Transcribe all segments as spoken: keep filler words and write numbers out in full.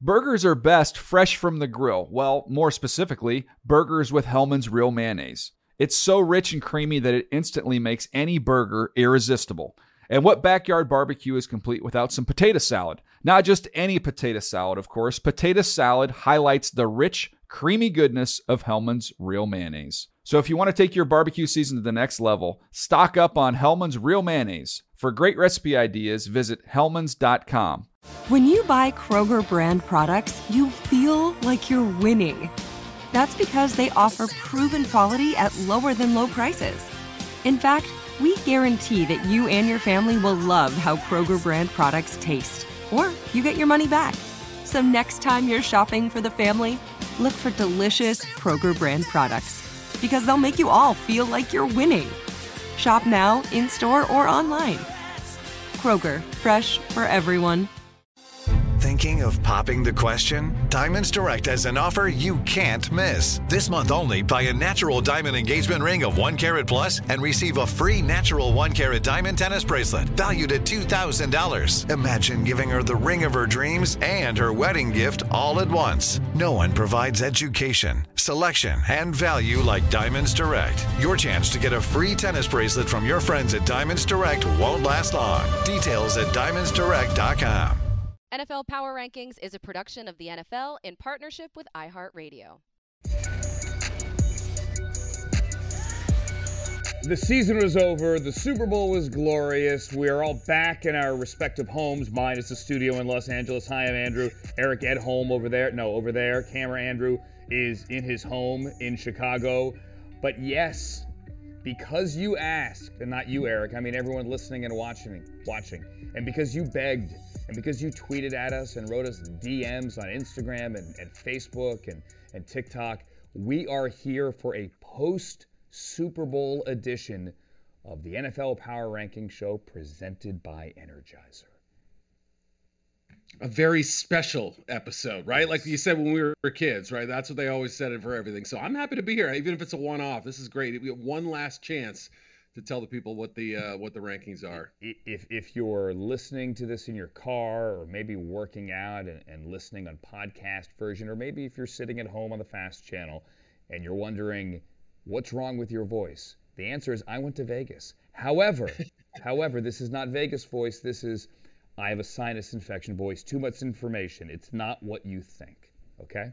Burgers are best fresh from the grill. Well, more specifically, burgers with Hellmann's Real Mayonnaise. It's so rich and creamy that it instantly makes any burger irresistible. And what backyard barbecue is complete without some potato salad? Not just any potato salad, of course. Potato salad highlights the rich, creamy goodness of Hellmann's Real Mayonnaise. So if you want to take your barbecue season to the next level, stock up on Hellmann's Real Mayonnaise. For great recipe ideas, visit hellmanns dot com. When you buy Kroger brand products, you feel like you're winning. That's because they offer proven quality at lower than low prices. In fact, we guarantee that you and your family will love how Kroger brand products taste, or you get your money back. So next time you're shopping for the family, look for delicious Kroger brand products, because they'll make you all feel like you're winning. Shop now, in-store, or online. Kroger, fresh for everyone. Thinking of popping the question? Diamonds Direct has an offer you can't miss. This month only, buy a natural diamond engagement ring of one carat plus and receive a free natural one carat diamond tennis bracelet valued at two thousand dollars. Imagine giving her the ring of her dreams and her wedding gift all at once. No one provides education, selection, and value like Diamonds Direct. Your chance to get a free tennis bracelet from your friends at Diamonds Direct won't last long. Details at diamonds direct dot com. N F L Power Rankings is a production of the N F L in partnership with iHeartRadio. The season was over. The Super Bowl was glorious. We are all back in our respective homes. Mine is the studio in Los Angeles. Hi, I'm Andrew. Eric at home over there. No, over there. Camera Andrew is in his home in Chicago. But yes, because you asked, and not you, Eric, I mean everyone listening and watching, watching, and because you begged, and because you tweeted at us and wrote us D Ms on Instagram and, and Facebook and, and TikTok, we are here for a post-Super Bowl edition of the N F L Power Ranking Show presented by Energizer. A very special episode, right? Like you said when we were kids, right? That's what they always said it for everything. So I'm happy to be here, even if it's a one-off. This is great. We have one last chance to tell the people what the uh, what the rankings are. If if you're listening to this in your car, or maybe working out and, and listening on podcast version, or maybe if you're sitting at home on the Fast Channel and you're wondering what's wrong with your voice, the answer is I went to Vegas. However, however, this is not Vegas voice. This is I have a sinus infection voice. Too much information. It's not what you think. Okay.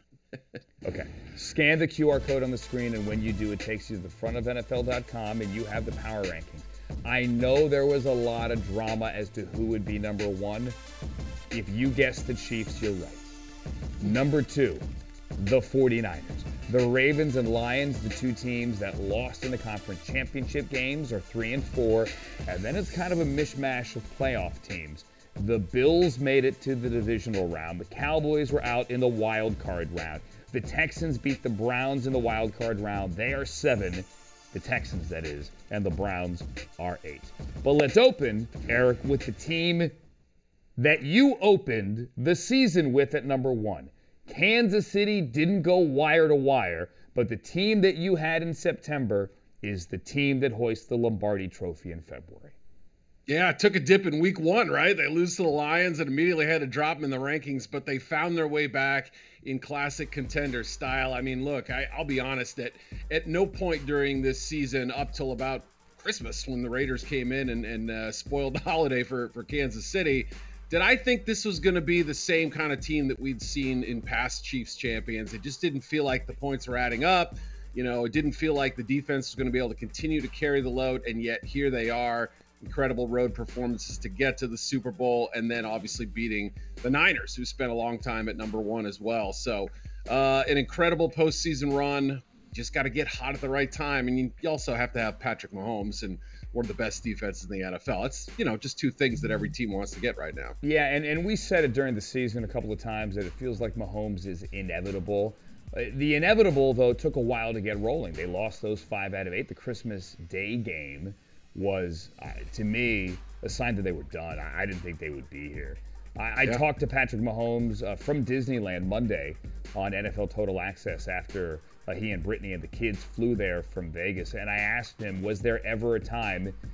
Okay, scan the Q R code on the screen, and when you do, it takes you to the front of N F L dot com, and you have the power rankings. I know there was a lot of drama as to who would be number one. If you guessed the Chiefs, you're right. Number two, the 49ers. The Ravens and Lions, the two teams that lost in the conference championship games, are three and four, and then it's kind of a mishmash of playoff teams. The Bills made it to the divisional round. The Cowboys were out in the wild card round. The Texans beat the Browns in the wild card round. They are seven. The Texans, that is. And the Browns are eight. But let's open, Eric, with the team that you opened the season with at number one. Kansas City didn't go wire to wire, but the team that you had in September is the team that hoists the Lombardi Trophy in February. Yeah, it took a dip in week one, right? They lose to the Lions and immediately had to drop them in the rankings, but they found their way back in classic contender style. I mean, look, I, I'll be honest that at no point during this season up till about Christmas when the Raiders came in and, and uh, spoiled the holiday for, for Kansas City, did I think this was going to be the same kind of team that we'd seen in past Chiefs champions. It just didn't feel like the points were adding up. You know, it didn't feel like the defense was going to be able to continue to carry the load, and yet here they are. Incredible road performances to get to the Super Bowl, and then obviously beating the Niners, who spent a long time at number one as well. So uh, an incredible postseason run. Just got to get hot at the right time. And you, you also have to have Patrick Mahomes and one of the best defenses in the N F L. It's, you know, just two things that every team wants to get right now. Yeah, and, and we said it during the season a couple of times that it feels like Mahomes is inevitable. Uh, the inevitable, though, took a while to get rolling. They lost those five out of eight. The Christmas Day game was, uh, to me, a sign that they were done. I, I didn't think they would be here. I, I yeah. talked to Patrick Mahomes uh, from Disneyland Monday on N F L Total Access after uh, he and Brittany and the kids flew there from Vegas, and I asked him, was there ever a time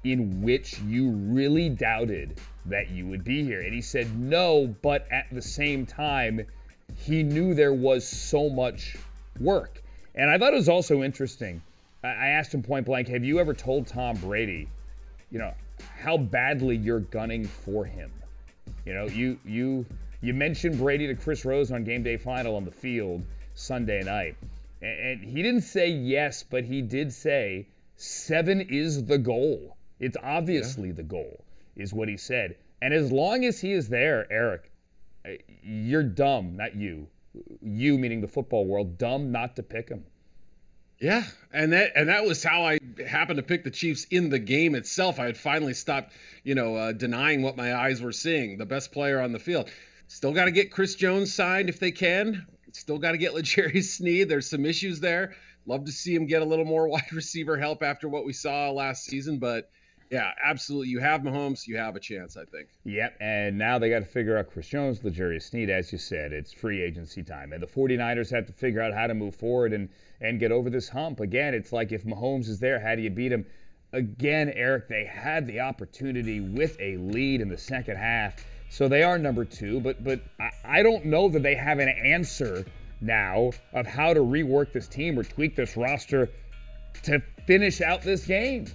in which you really doubted that you would be here? And he said no, but at the same time, he knew there was so much work. And I thought it was also interesting. I asked him point blank, have you ever told Tom Brady, you know, how badly you're gunning for him? You know, you you you mentioned Brady to Chris Rose on Game Day Final on the field Sunday night. And he didn't say yes, but he did say seven is the goal. It's obviously yeah. the goal, is what he said. And as long as he is there, Eric, you're dumb, not you. You, meaning the football world, dumb not to pick him. Yeah, and that and that was how I happened to pick the Chiefs in the game itself. I had finally stopped, you know, uh, denying what my eyes were seeing. The best player on the field. Still got to get Chris Jones signed if they can. Still got to get L'Jarius Sneed. There's some issues there. Love to see him get a little more wide receiver help after what we saw last season. But, yeah, absolutely. You have Mahomes, you have a chance, I think. Yep, and now they got to figure out Chris Jones, L'Jarius Sneed. As you said, it's free agency time. And the 49ers have to figure out how to move forward and, and get over this hump. Again, it's like if Mahomes is there, how do you beat him? Again, Eric, they had the opportunity with a lead in the second half. So they are number two, but but I don't know that they have an answer now of how to rework this team or tweak this roster to finish out this game.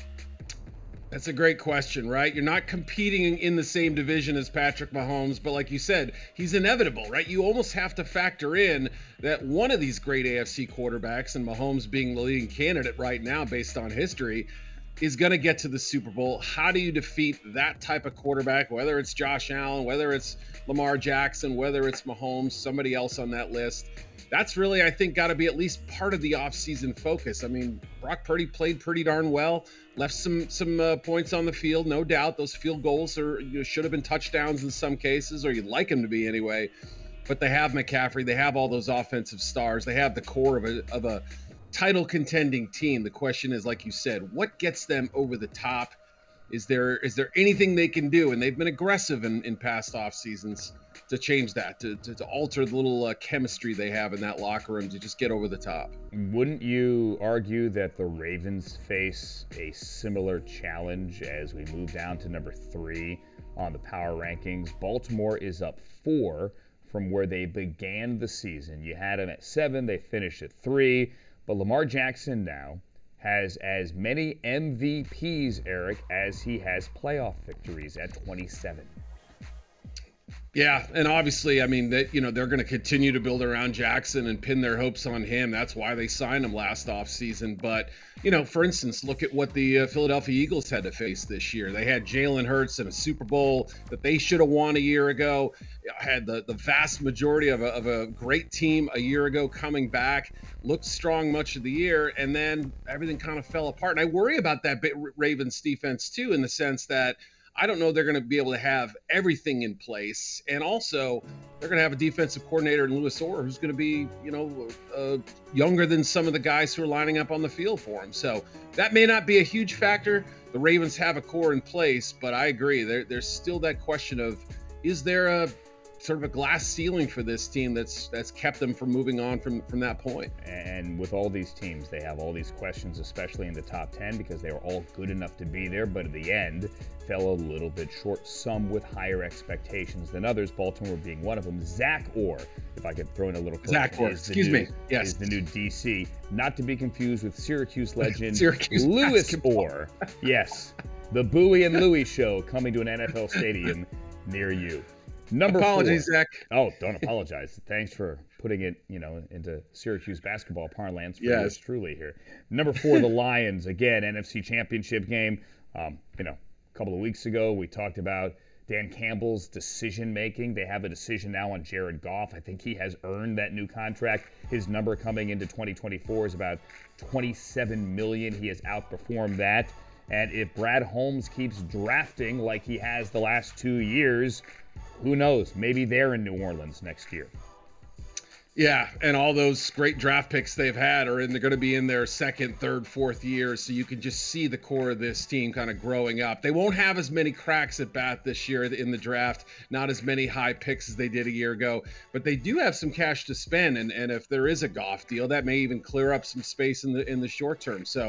That's a great question, right? You're not competing in the same division as Patrick Mahomes, but like you said, he's inevitable, right? You almost have to factor in that one of these great A F C quarterbacks, and Mahomes being the leading candidate right now based on history, is going to get to the Super Bowl. How do you defeat that type of quarterback, whether it's Josh Allen, whether it's Lamar Jackson, whether it's Mahomes, somebody else on that list? That's really, I think, got to be at least part of the offseason focus. I mean, Brock Purdy played pretty darn well, left some some uh, points on the field, no doubt. Those field goals are you know, should have been touchdowns in some cases, or you'd like them to be anyway. But they have McCaffrey. They have all those offensive stars. They have the core of a of a title contending team. The question is, like you said, what gets them over the top? Is there is there anything they can do? And they've been aggressive in, in past off seasons to change that, to, to, to alter the little uh, chemistry they have in that locker room to just get over the top. Wouldn't you argue that the Ravens face a similar challenge as we move down to number three on the power rankings? Baltimore is up four from where they began the season. You had them at seven, they finished at three. But Lamar Jackson now has as many M V Ps, Eric, as he has playoff victories at twenty-seven. Yeah, and obviously, I mean, that you know they're going to continue to build around Jackson and pin their hopes on him. That's why they signed him last offseason. But, you know, for instance, look at what the uh, Philadelphia Eagles had to face this year. They had Jalen Hurts in a Super Bowl that they should have won a year ago. Had the, the vast majority of a, of a great team a year ago coming back, looked strong much of the year, and then everything kind of fell apart. And I worry about that Ravens defense, too, in the sense that I don't know they're going to be able to have everything in place. And also, they're going to have a defensive coordinator in Louis Orr who's going to be, you know, uh, younger than some of the guys who are lining up on the field for him. So that may not be a huge factor. The Ravens have a core in place, but I agree. There, there's still that question of, is there a sort of a glass ceiling for this team that's that's kept them from moving on from, from that point? And with all these teams, they have all these questions, especially in the top ten, because they were all good enough to be there, but at the end fell a little bit short, some with higher expectations than others, Baltimore being one of them. Zach Orr, if I could throw in a little Zach Orr, excuse new, me, yes, is the new D C, not to be confused with Syracuse legend Syracuse Louis basketball. Orr. Yes, the Bowie and Louie show coming to an N F L stadium near you. Number Apologies, four. Zach. Oh, don't apologize. Thanks for putting it, you know, into Syracuse basketball parlance for Yes. yours truly here. Number four, the Lions. Again, N F C Championship game. Um, you know, a couple of weeks ago, we talked about Dan Campbell's decision-making. They have a decision now on Jared Goff. I think he has earned that new contract. His number coming into twenty twenty-four is about twenty-seven million dollars. He has outperformed that. And if Brad Holmes keeps drafting like he has the last two years, who knows? Maybe they're in New Orleans next year. Yeah, and all those great draft picks they've had are in, they're going to be in their second, third, fourth year, so you can just see the core of this team kind of growing up. They won't have as many cracks at bat this year in the draft, not as many high picks as they did a year ago, but they do have some cash to spend, and, and if there is a Goff deal, that may even clear up some space in the in the short term. So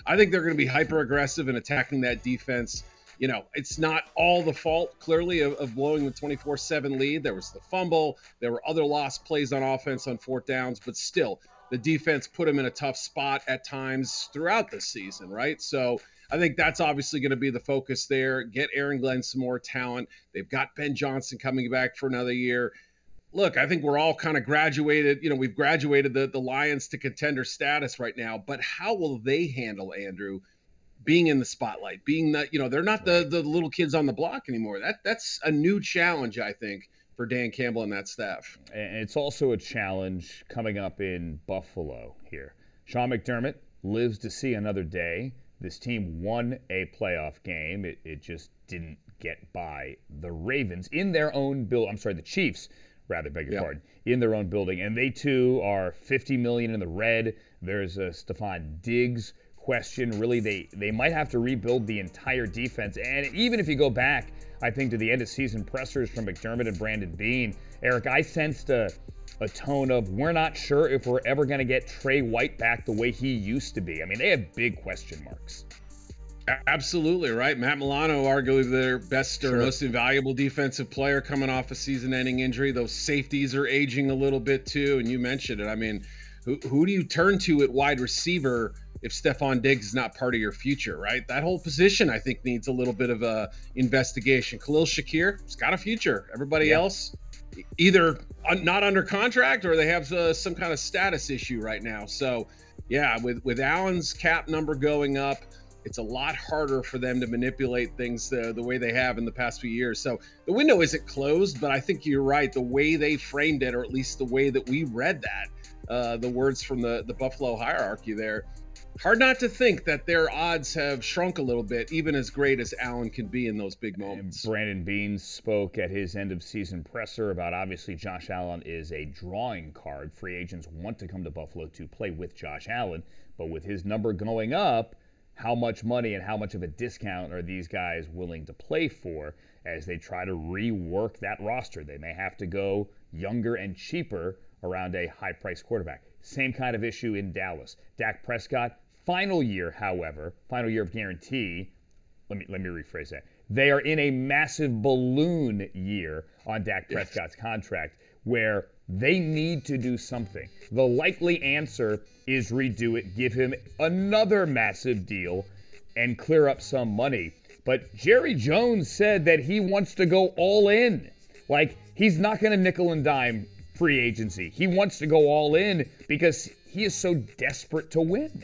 I think they're going to be hyper aggressive in attacking that defense. You know, it's not all the fault, clearly, of, of blowing the twenty-four seven lead. There was the fumble. There were other lost plays on offense on fourth downs, but still, the defense put them in a tough spot at times throughout the season, right? So I think that's obviously going to be the focus there. Get Aaron Glenn some more talent. They've got Ben Johnson coming back for another year. Look, I think we're all kind of graduated. You know, we've graduated the, the Lions to contender status right now. But how will they handle, Andrew, being in the spotlight, being that, you know, they're not the, the little kids on the block anymore. That That's a new challenge, I think, for Dan Campbell and that staff. And it's also a challenge coming up in Buffalo here. Sean McDermott lives to see another day. This team won a playoff game. It, it just didn't get by the Ravens in their own build. I'm sorry, the Chiefs, rather, beg your yep. pardon, in their own building. And they, too, are fifty million dollars in the red. There's a Stephon Diggs question. Really, they, they might have to rebuild the entire defense. And even if you go back, I think, to the end-of-season pressers from McDermott and Brandon Beane, Eric, I sensed a, a tone of we're not sure if we're ever going to get Trey White back the way he used to be. I mean, they have big question marks. Absolutely, right? Matt Milano, arguably their best or Sure. most invaluable defensive player, coming off a season-ending injury. Those safeties are aging a little bit too, and you mentioned it. I mean, who, who do you turn to at wide receiver if Stephon Diggs is not part of your future, right? That whole position, I think, needs a little bit of a investigation. Khalil Shakir, he's got a future. Everybody Yeah. else, either un- not under contract or they have uh, some kind of status issue right now. So, yeah, with, with Allen's cap number going up, it's a lot harder for them to manipulate things the, the way they have in the past few years. So the window isn't closed, but I think you're right. The way they framed it, or at least the way that we read that, uh, the words from the, the Buffalo hierarchy there, hard not to think that their odds have shrunk a little bit, even as great as Allen can be in those big moments. And Brandon Beane spoke at his end-of-season presser about obviously Josh Allen is a drawing card. Free agents want to come to Buffalo to play with Josh Allen, but with his number going up, how much money and how much of a discount are these guys willing to play for as they try to rework that roster? They may have to go younger and cheaper around a high-priced quarterback. Same kind of issue in Dallas. Dak Prescott, final year, however, final year of guarantee. Let me let me rephrase that. They are in a massive balloon year on Dak Prescott's contract where they need to do something. The likely answer is redo it, give him another massive deal, and clear up some money. But Jerry Jones said that he wants to go all in. Like, he's not going to nickel and dime free agency. He wants to go all in because he is so desperate to win.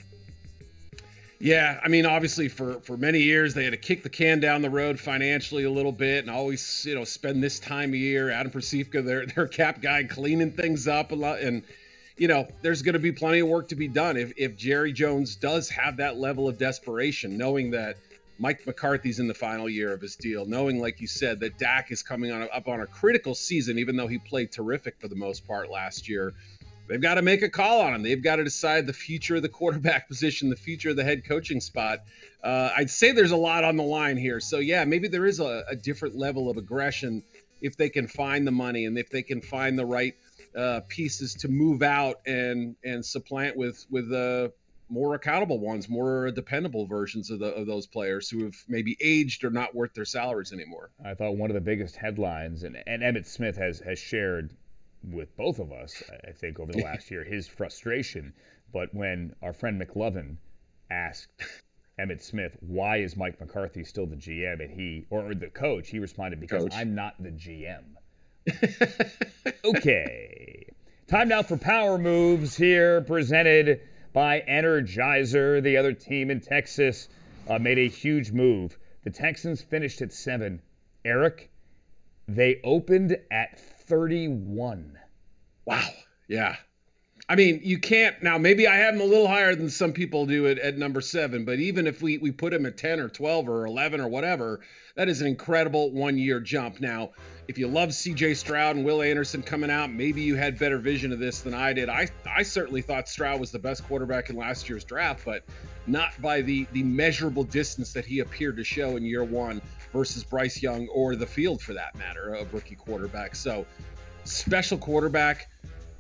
Yeah, I mean, obviously for, for many years they had to kick the can down the road financially a little bit and always, you know, spend this time of year. Adam Persifka, their their cap guy, cleaning things up a lot. And, you know, there's going to be plenty of work to be done if, if Jerry Jones does have that level of desperation, knowing that Mike McCarthy's in the final year of his deal, knowing, like you said, that Dak is coming on up on a critical season, even though he played terrific for the most part last year. They've got to make a call on him. They've got to decide the future of the quarterback position, the future of the head coaching spot. Uh, I'd say there's a lot on the line here. So, yeah, maybe there is a, a different level of aggression if they can find the money and if they can find the right uh, pieces to move out and and supplant with with uh, more accountable ones, more dependable versions of, the, of those players who have maybe aged or not worth their salaries anymore. I thought one of the biggest headlines, and, and Emmitt Smith has, has shared with both of us, I think, over the last year, his frustration. But when our friend McLovin asked Emmitt Smith, why is Mike McCarthy still the G M, and he, or the coach, he responded, because coach. I'm not the G M. Okay. Time now for Power Moves here, presented by Energizer. The other team in Texas uh, made a huge move. The Texans finished at seven. Eric, they opened at thirty-one. Wow. Yeah. I mean, you can't now. Maybe I have him a little higher than some people do at, at number seven, but even if we, we put him at ten or twelve or eleven or whatever, that is an incredible one year jump. Now, if you love C J Stroud and Will Anderson coming out, maybe you had better vision of this than I did. I, I certainly thought Stroud was the best quarterback in last year's draft, but not by the, the measurable distance that he appeared to show in year one versus Bryce Young or the field for that matter, a rookie quarterback. So special quarterback.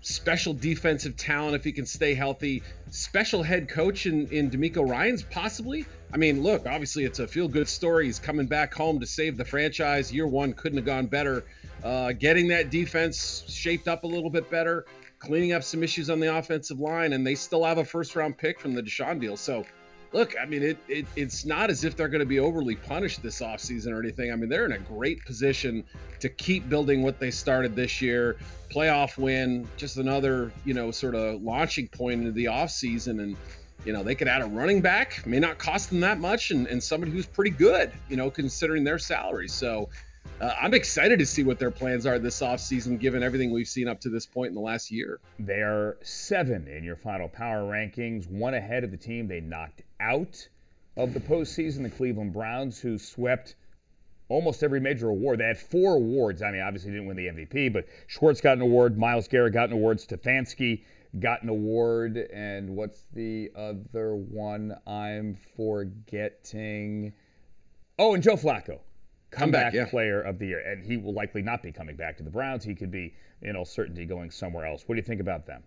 special defensive talent if he can stay healthy, special head coach in, in DeMeco Ryans, possibly. I mean, look, obviously it's a feel-good story. He's coming back home to save the franchise. Year one couldn't have gone better. Uh, getting that defense shaped up a little bit better, cleaning up some issues on the offensive line, and they still have a first-round pick from the Deshaun deal. So, look, I mean, it, it it's not as if they're going to be overly punished this offseason or anything. I mean, they're in a great position to keep building what they started this year. Playoff win, just another, you know, sort of launching point into the offseason. And, you know, they could add a running back, may not cost them that much, and, and somebody who's pretty good, you know, considering their salary. So uh, I'm excited to see what their plans are this offseason, given everything we've seen up to this point in the last year. They are seven in your final power rankings, one ahead of the team they knocked out of the postseason, the Cleveland Browns, who swept almost every major award. They had four awards. I mean, obviously didn't win the M V P, but Schwartz got an award, Myles Garrett got an award, Stefanski got an award, and what's the other one I'm forgetting? Oh, and Joe Flacco, comeback yeah. player of the year, and he will likely not be coming back to the Browns. He could be, in all certainty, going somewhere else. What do you think about them?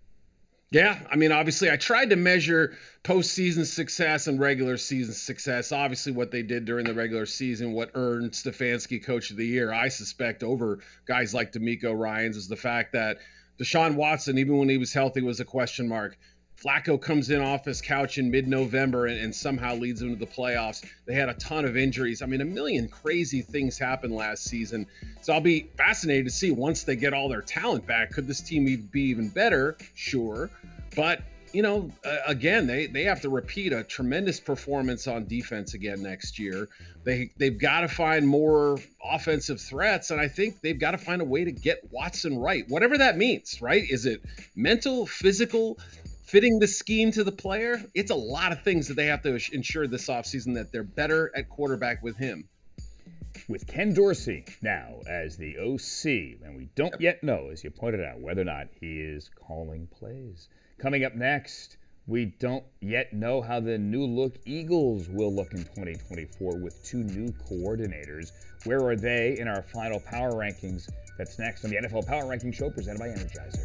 Yeah, I mean, obviously, I tried to measure postseason success and regular season success. Obviously, what they did during the regular season, what earned Stefanski Coach of the Year, I suspect, over guys like DeMeco Ryans, is the fact that Deshaun Watson, even when he was healthy, was a question mark. Flacco comes in off his couch in mid-November and, and somehow leads them to the playoffs. They had a ton of injuries. I mean, a million crazy things happened last season. So I'll be fascinated to see once they get all their talent back, could this team be even better? Sure. But, you know, uh, again, they, they have to repeat a tremendous performance on defense again next year. They, they've got to find more offensive threats, and I think they've got to find a way to get Watson right, whatever that means, right? Is it mental, physical, fitting the scheme to the player? It's a lot of things that they have to ensure this offseason that they're better at quarterback with him. With Ken Dorsey now as the O C, and we don't yet know, as you pointed out, whether or not he is calling plays. Coming up next, we don't yet know how the new-look Eagles will look in twenty twenty-four with two new coordinators. Where are they in our final power rankings? That's next on the N F L Power Ranking Show presented by Energizer.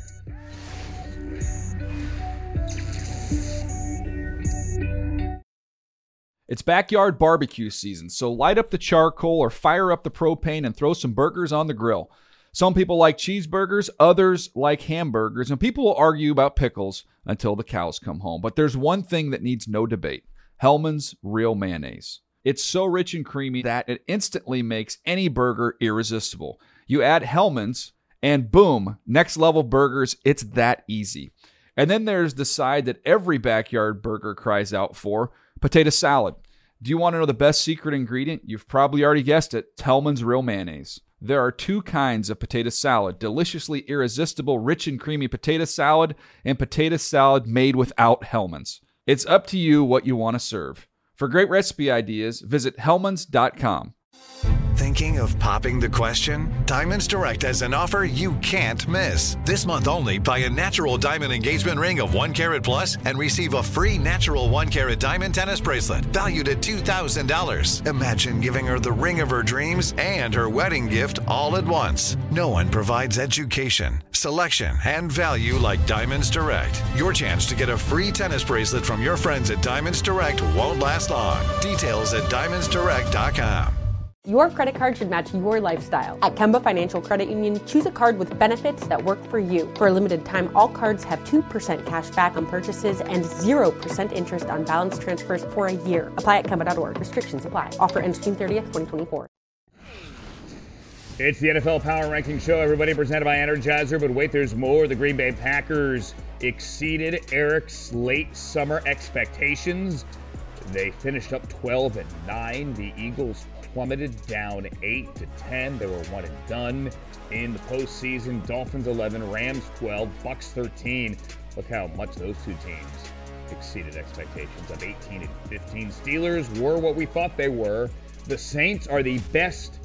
It's backyard barbecue season, so light up the charcoal or fire up the propane and throw some burgers on the grill. Some people like cheeseburgers, others like hamburgers, and people will argue about pickles until the cows come home. But there's one thing that needs no debate: Hellmann's Real Mayonnaise. It's so rich and creamy that it instantly makes any burger irresistible. You add Hellmann's, and boom, next level burgers. It's that easy. And then there's the side that every backyard burger cries out for: potato salad. Do you want to know the best secret ingredient? You've probably already guessed it. Hellmann's Real Mayonnaise. There are two kinds of potato salad: deliciously irresistible, rich and creamy potato salad, and potato salad made without Hellmann's. It's up to you what you want to serve. For great recipe ideas, visit hellmanns dot com. Thinking of popping the question? Diamonds Direct has an offer you can't miss. This month only, buy a natural diamond engagement ring of one carat plus and receive a free natural one carat diamond tennis bracelet valued at two thousand dollars. Imagine giving her the ring of her dreams and her wedding gift all at once. No one provides education, selection, and value like Diamonds Direct. Your chance to get a free tennis bracelet from your friends at Diamonds Direct won't last long. Details at diamonds direct dot com. Your credit card should match your lifestyle. At Kemba Financial Credit Union, choose a card with benefits that work for you. For a limited time, all cards have two percent cash back on purchases and zero percent interest on balance transfers for a year. Apply at Kemba dot org. Restrictions apply. Offer ends June thirtieth, twenty twenty-four. It's the N F L Power Ranking Show, everybody, presented by Energizer. But wait, there's more. The Green Bay Packers exceeded Eric's late summer expectations. They finished up twelve and nine. The Eagles plummeted down eight to ten. They were one and done in the postseason. Dolphins eleven, Rams twelve, Bucks thirteen. Look how much those two teams exceeded expectations of eighteen and fifteen. Steelers were what we thought they were. The Saints are the best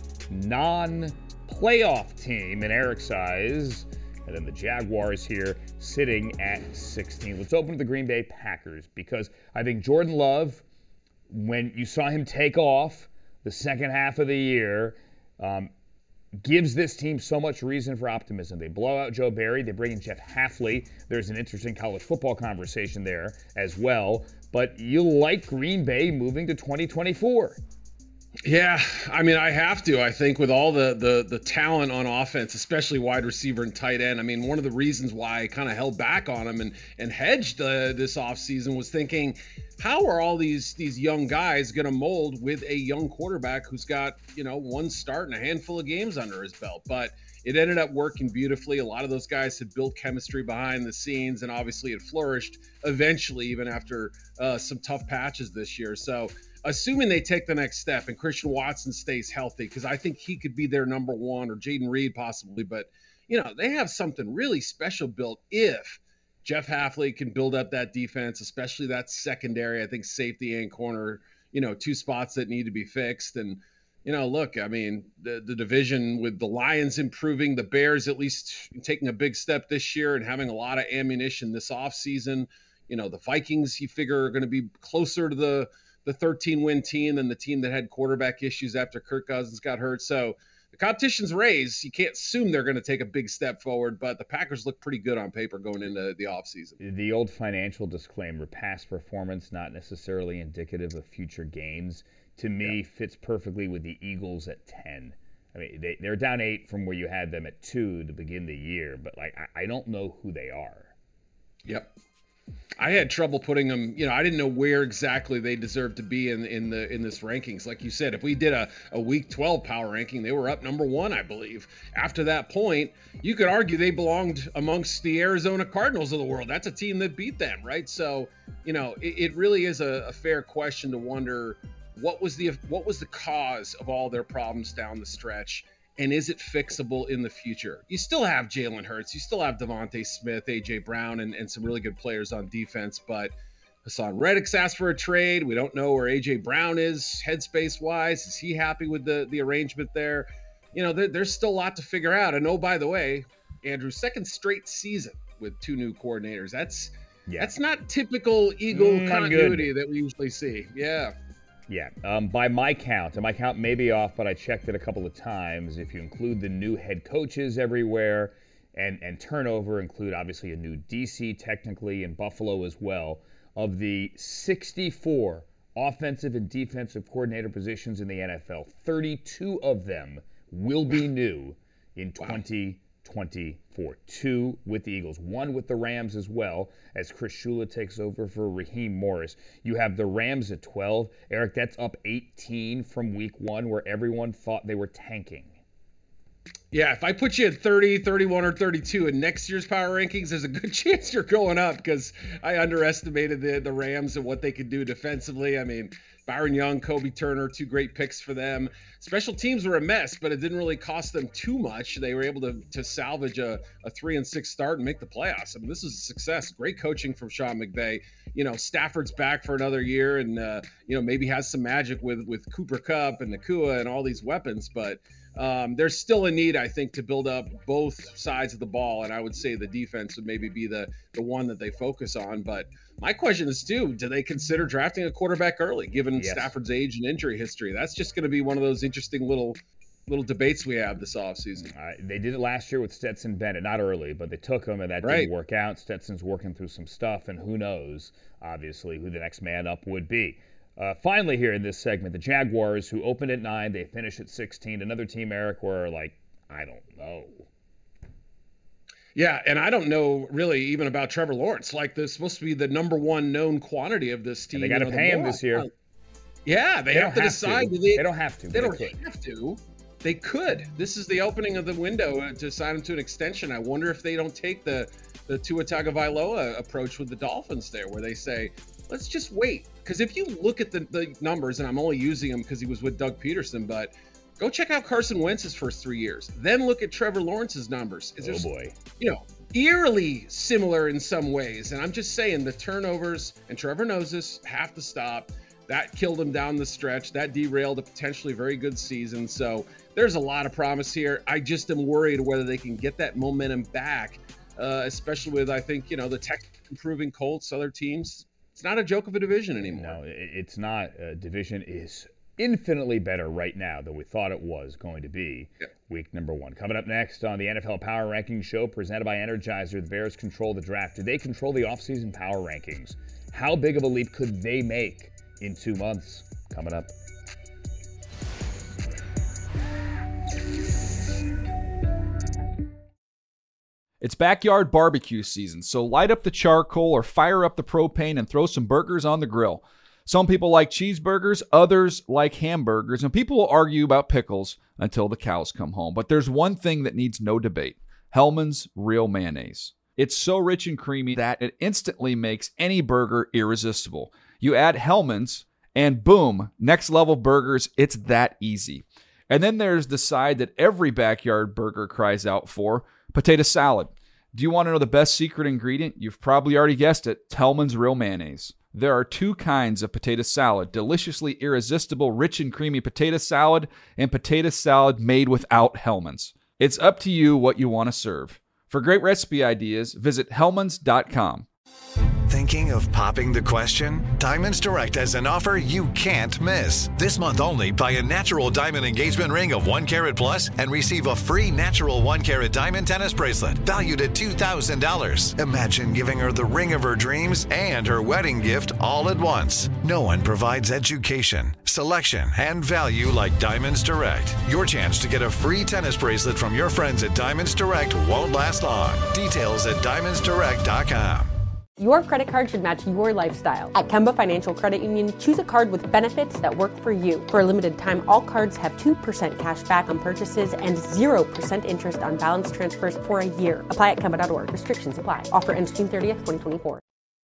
non-playoff team in Eric's eyes. And then the Jaguars here sitting at sixteen. Let's open with the Green Bay Packers, because I think Jordan Love, when you saw him take off the second half of the year, um, gives this team so much reason for optimism. They blow out Joe Barry. They bring in Jeff Hafley. There's an interesting college football conversation there as well. But you like Green Bay moving to twenty twenty-four. Yeah, I mean, I have to. I think with all the the the talent on offense, especially wide receiver and tight end. I mean, one of the reasons why I kind of held back on him and and hedged uh, this offseason was thinking, how are all these these young guys going to mold with a young quarterback who's got, you know, one start and a handful of games under his belt? But it ended up working beautifully. A lot of those guys had built chemistry behind the scenes, and obviously it flourished eventually, even after uh, some tough patches this year. So assuming they take the next step and Christian Watson stays healthy, because I think he could be their number one, or Jaden Reed possibly, but, you know, they have something really special built if Jeff Hafley can build up that defense, especially that secondary. I think safety and corner, you know, two spots that need to be fixed. And, you know, look, I mean, the, the division with the Lions improving, the Bears at least taking a big step this year and having a lot of ammunition this offseason. You know, the Vikings, you figure, are going to be closer to the the thirteen-win team than the team that had quarterback issues after Kirk Cousins got hurt. So the competition's raised. You can't assume they're going to take a big step forward, but the Packers look pretty good on paper going into the offseason. The old financial disclaimer, past performance not necessarily indicative of future gains, to me yeah. fits perfectly with the Eagles at ten. I mean, they, they're down eight from where you had them at two to begin the year, but like I, I don't know who they are. Yep. I had trouble putting them, you know, I didn't know where exactly they deserved to be in in the in this rankings. Like you said, if we did a, a week twelve power ranking, they were up number one, I believe. After that point, you could argue they belonged amongst the Arizona Cardinals of the world. That's a team that beat them, right? So, you know, it, it really is a, a fair question to wonder what was the what was the cause of all their problems down the stretch. And is it fixable in the future? You still have Jalen Hurts. You still have Devontae Smith, A J Brown, and, and some really good players on defense. But Hassan Reddick's asked for a trade. We don't know where A J Brown is headspace-wise. Is he happy with the, the arrangement there? You know, there, there's still a lot to figure out. And oh, by the way, Andrew, second straight season with two new coordinators. That's yeah. that's not typical Eagle mm, continuity that we usually see. Yeah. Yeah, um, by my count, and my count may be off, but I checked it a couple of times. If you include the new head coaches everywhere and, and turnover, include obviously a new D C technically in Buffalo as well, of the sixty-four offensive and defensive coordinator positions in the N F L, thirty-two of them will be new in twenty twenty-four. Two with the Eagles, one with the Rams as well, as Chris Shula takes over for Raheem Morris. You have the Rams at twelve. Eric, that's up eighteen from week one, where everyone thought they were tanking. Yeah, if I put you at thirty, thirty-one, or thirty-two in next year's power rankings, there's a good chance you're going up, because I underestimated the, the Rams and what they could do defensively. I mean, Byron Young, Kobe Turner, two great picks for them. Special teams were a mess, but it didn't really cost them too much. They were able to to salvage a, a three and six start and make the playoffs. I mean, this is a success. Great coaching from Sean McVay. You know, Stafford's back for another year, and uh, you know, maybe has some magic with with Cooper Kupp and Nakua and all these weapons, but um, there's still a need, I think, to build up both sides of the ball, and I would say the defense would maybe be the the one that they focus on. But my question is, too, do they consider drafting a quarterback early, given yes. Stafford's age and injury history? That's just going to be one of those interesting little little debates we have this offseason. Uh, they did it last year with Stetson Bennett, not early, but they took him, and that right. didn't work out. Stetson's working through some stuff, and who knows, obviously, who the next man up would be. Uh, finally, here in this segment, the Jaguars, who opened at nine, they finished at sixteen. Another team, Eric, where, like, I don't know. Yeah, and I don't know really even about Trevor Lawrence. Like, this supposed to be the number one known quantity of this team. And they got to you know, pay him this year. Yeah, they, they have to have decide. To. They, they don't have to. They don't they have to. They could. This is the opening of the window to sign him to an extension. I wonder if they don't take the the Tua Tagovailoa approach with the Dolphins there, where they say, let's just wait. Because if you look at the, the numbers, and I'm only using them because he was with Doug Peterson, but go check out Carson Wentz's first three years. Then look at Trevor Lawrence's numbers. Oh, boy. You know, eerily similar in some ways. And I'm just saying the turnovers, and Trevor knows this, have to stop. That killed him down the stretch. That derailed a potentially very good season. So there's a lot of promise here. I just am worried whether they can get that momentum back, uh, especially with, I think, you know, the tech improving Colts, other teams. It's not a joke of a division anymore. No, it's not. Uh, division is infinitely better right now than we thought it was going to be. Yep. Week number one. Coming up next on the N F L Power Rankings Show presented by Energizer, the Bears control the draft. Do they control the offseason power rankings? How big of a leap could they make in two months? Coming up. It's backyard barbecue season, so light up the charcoal or fire up the propane and throw some burgers on the grill. Some people like cheeseburgers, others like hamburgers, and people will argue about pickles until the cows come home. But there's one thing that needs no debate: Hellmann's Real Mayonnaise. It's so rich and creamy that it instantly makes any burger irresistible. You add Hellmann's and boom, next level burgers. It's that easy. And then there's the side that every backyard burger cries out for: potato salad. Do you want to know the best secret ingredient? You've probably already guessed it: Hellmann's Real Mayonnaise. There are two kinds of potato salad: deliciously irresistible, rich and creamy potato salad, and potato salad made without Hellmann's. It's up to you what you want to serve. For great recipe ideas, visit hellmanns dot com. Thinking of popping the question? Diamonds Direct has an offer you can't miss. This month only, buy a natural diamond engagement ring of one carat plus and receive a free natural one carat diamond tennis bracelet valued at two thousand dollars. Imagine giving her the ring of her dreams and her wedding gift all at once. No one provides education, selection, and value like Diamonds Direct. Your chance to get a free tennis bracelet from your friends at Diamonds Direct won't last long. Details at diamonds direct dot com. Your credit card should match your lifestyle. At Kemba Financial Credit Union, choose a card with benefits that work for you. For a limited time, all cards have two percent cash back on purchases and zero percent interest on balance transfers for a year. Apply at Kemba dot org. Restrictions apply. Offer ends June thirtieth, twenty twenty-four.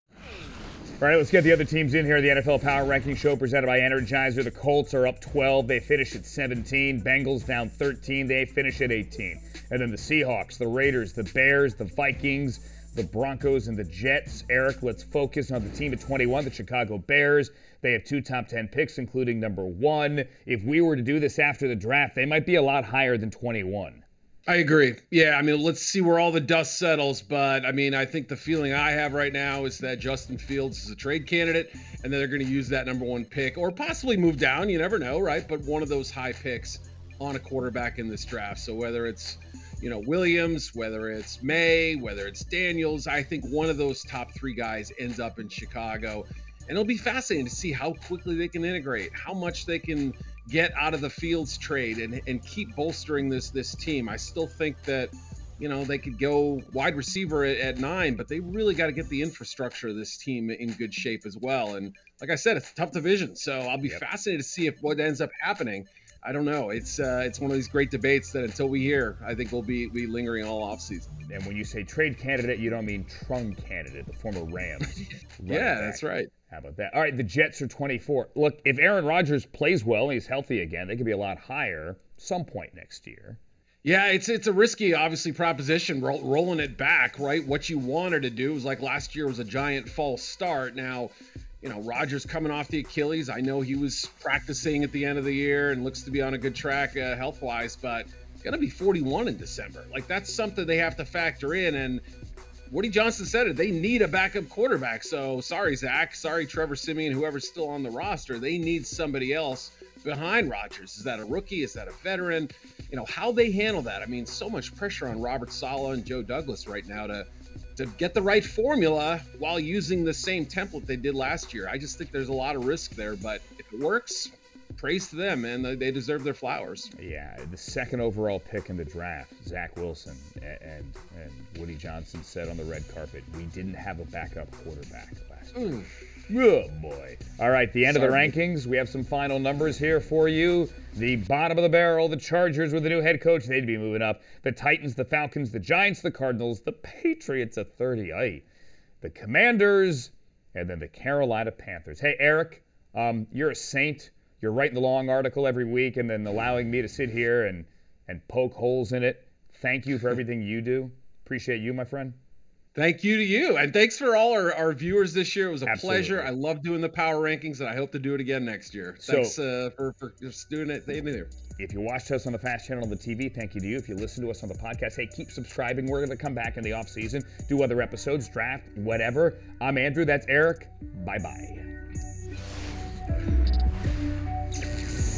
All right, let's get the other teams in here. The N F L Power Ranking Show presented by Energizer. The Colts are up twelve. They finish at seventeen. Bengals down thirteen. They finish at eighteen. And then the Seahawks, the Raiders, the Bears, the Vikings, the Broncos, and the Jets. Eric, let's focus on the team at twenty-one, the Chicago Bears. They have two top ten picks, including number one. If we were to do this after the draft, they might be a lot higher than twenty-one. I agree. Yeah, I mean, let's see where all the dust settles. But, I mean, I think the feeling I have right now is that Justin Fields is a trade candidate, and that they're going to use that number one pick, or possibly move down. You never know, right? But one of those high picks on a quarterback in this draft. So whether it's, you know, Williams, whether it's May, whether it's Daniels, I think one of those top three guys ends up in Chicago. And it'll be fascinating to see how quickly they can integrate, how much they can get out of the Fields trade and, and keep bolstering this this team. I still think that, you know, they could go wide receiver at, at nine, but they really got to get the infrastructure of this team in good shape as well. And like I said, it's a tough division, so I'll be yep. fascinated to see if what ends up happening. I don't know. It's uh, it's one of these great debates that until we hear, I think we'll be, be lingering all offseason. And when you say trade candidate, you don't mean Trung candidate, the former Rams. Yeah, that's right. How about that? All right, the Jets are twenty-four. Look, if Aaron Rodgers plays well and he's healthy again, they could be a lot higher some point next year. Yeah, it's it's a risky, obviously, proposition, roll, rolling it back, right? What you wanted to do was like last year was a giant false start. Now, you know, Rodgers coming off the Achilles. I know he was practicing at the end of the year and looks to be on a good track uh, health-wise, but going to be forty-one in December. Like, that's something they have to factor in. And Woody Johnson said it. They need a backup quarterback. So sorry, Zach. Sorry, Trevor Siemian, whoever's still on the roster. They need somebody else behind Rodgers. Is that a rookie? Is that a veteran? You know, how they handle that. I mean, so much pressure on Robert Saleh and Joe Douglas right now to to get the right formula while using the same template they did last year. I just think there's a lot of risk there, but if it works, praise to them, man. They deserve their flowers. Yeah, the second overall pick in the draft, Zach Wilson, and and Woody Johnson said on the red carpet, we didn't have a backup quarterback last year. Mm. Oh, boy. All right, the end Sorry. of the rankings. We have some final numbers here for you. The bottom of the barrel, the Chargers with a new head coach. They'd be moving up. The Titans, the Falcons, the Giants, the Cardinals, the Patriots at thirty. Aye. The Commanders, and then the Carolina Panthers. Hey, Eric, um, you're a saint. You're writing the long article every week and then allowing me to sit here and, and poke holes in it. Thank you for everything you do. Appreciate you, my friend. Thank you to you. And thanks for all our, our viewers this year. It was a Absolutely. pleasure. I love doing the power rankings, and I hope to do it again next year. Thanks so, uh, for, for just doing it. There. If you watched us on the Fast Channel on the T V, thank you to you. If you listen to us on the podcast, hey, keep subscribing. We're going to come back in the off season, do other episodes, draft, whatever. I'm Andrew. That's Eric. Bye-bye.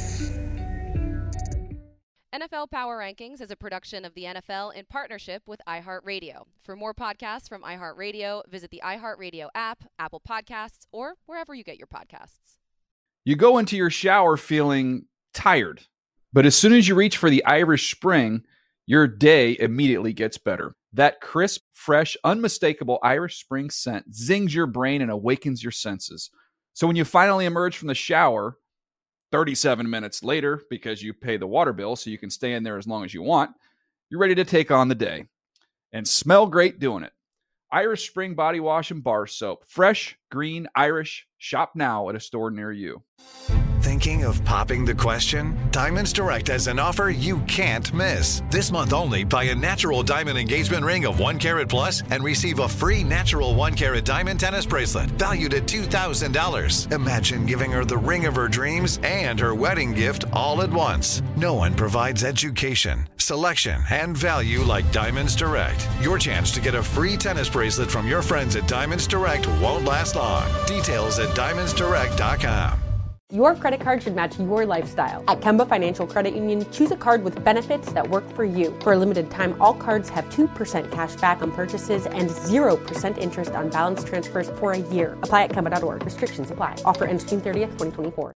N F L Power Rankings is a production of the N F L in partnership with iHeartRadio. For more podcasts from iHeartRadio, visit the iHeartRadio app, Apple Podcasts, or wherever you get your podcasts. You go into your shower feeling tired, but as soon as you reach for the Irish Spring, your day immediately gets better. That crisp, fresh, unmistakable Irish Spring scent zings your brain and awakens your senses. So when you finally emerge from the shower, thirty-seven minutes later, because you pay the water bill so you can stay in there as long as you want, you're ready to take on the day and smell great doing it. Irish Spring Body Wash and Bar Soap. Fresh, green, Irish. Shop now at a store near you. Thinking of popping the question? Diamonds Direct has an offer you can't miss. This month only, buy a natural diamond engagement ring of one carat plus and receive a free natural one carat diamond tennis bracelet valued at two thousand dollars. Imagine giving her the ring of her dreams and her wedding gift all at once. No one provides education, selection, and value like Diamonds Direct. Your chance to get a free tennis bracelet from your friends at Diamonds Direct won't last long. Details at diamonds direct dot com. Your credit card should match your lifestyle. At Kemba Financial Credit Union, choose a card with benefits that work for you. For a limited time, all cards have two percent cash back on purchases and zero percent interest on balance transfers for a year. Apply at Kemba dot org. Restrictions apply. Offer ends June thirtieth, twenty twenty-four.